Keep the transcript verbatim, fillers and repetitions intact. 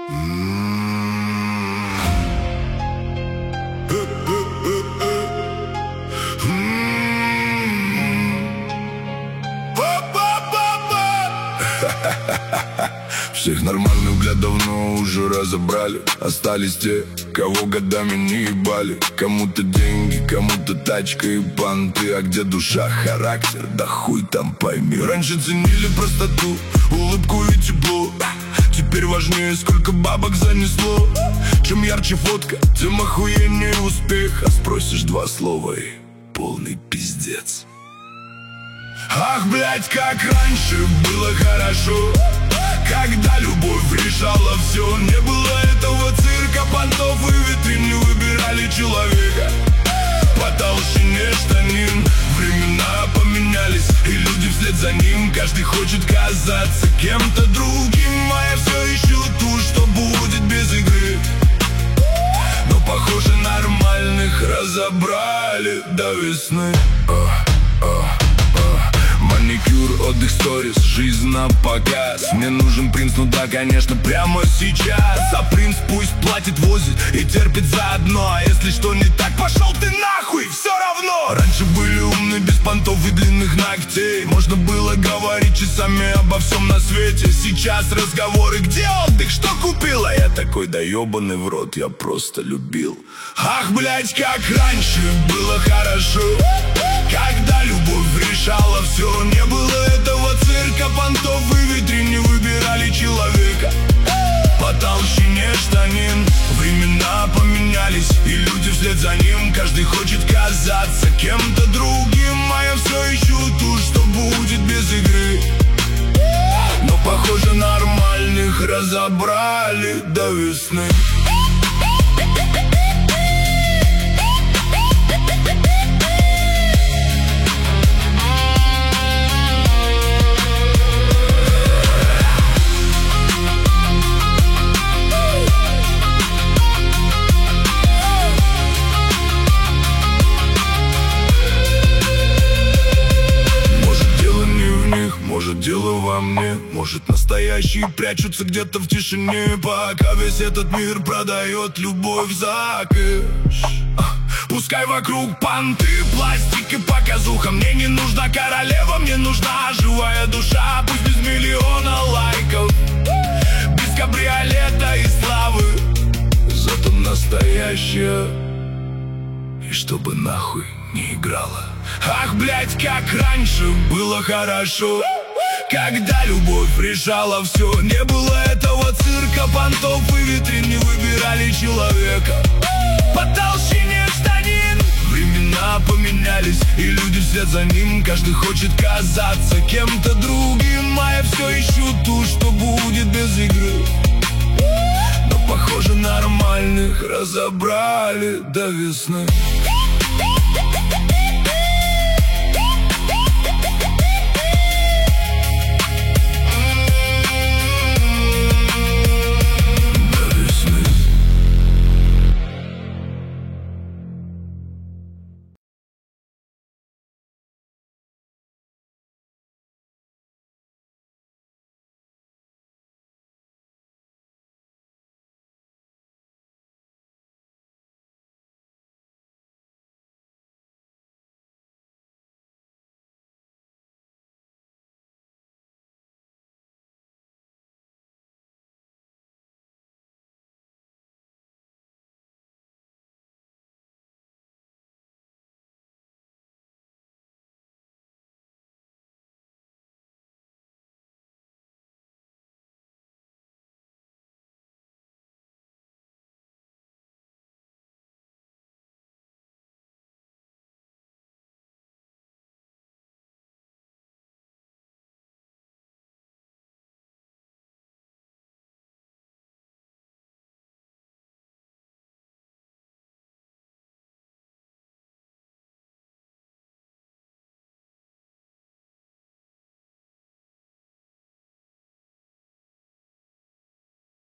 Всех нормальных, бля, давно уже разобрали. Остались те, кого годами не ебали. Кому-то деньги, кому-то тачка и банты. А где душа, характер, да хуй там пойми. Раньше ценили простоту, улыбку и тепло. Теперь важнее, сколько бабок занесло. Чем ярче фотка, тем охуеннее успех. А спросишь два слова и полный пиздец. Ах, блядь, как раньше было хорошо, когда любовь решала все. Не было этого цирка, понтов и витрин. Не выбирали человека по толщине штанин. Времена поменялись, и люди вслед за ним. Каждый хочет казаться кем-то другим. А я все ищу ту, что будет без игры. Но похоже, нормальных разобрали до весны. Маникюр, отдых, сторис, жизнь на показ. Мне нужен принц, ну да, конечно, прямо сейчас. А принц пусть платит, возит и терпит заодно. А если что не так, пошел ты нахуй, все равно. Раньше были умны, без понтов и длинных ногтей. Можно было говорить часами обо всем на свете. Сейчас разговоры, где отдых, что купила? Я такой, да ебаный в рот, я просто любил. Ах, блядь, как раньше было хорошо, когда любовь решала все. Не было этого цирка, понтов и витрин. Не выбирали человека по толщине штанин. Времена поменялись, и люди вслед за ним. Каждый хочет казаться кем-то другим. А я все ищу ту, что будет без игры. Но похоже, нормальных разобрали до весны. Может, дело во мне, может, настоящие прячутся где-то в тишине. Пока весь этот мир продает любовь за кэш. Пускай вокруг понты, пластик и показуха. Мне не нужна королева, мне нужна живая душа. Пусть без миллиона лайков, без кабриолета и славы, зато настоящая. И чтобы нахуй не играла. Ах, блядь, как раньше было хорошо, когда любовь решала все. Не было этого цирка, понтов и витрин. Не выбирали человека по толщине штанин. Времена поменялись, и люди вслед за ним. Каждый хочет казаться кем-то другим. А я все ищу ту, что будет без игры. Но похоже, нормальных разобрали до весны.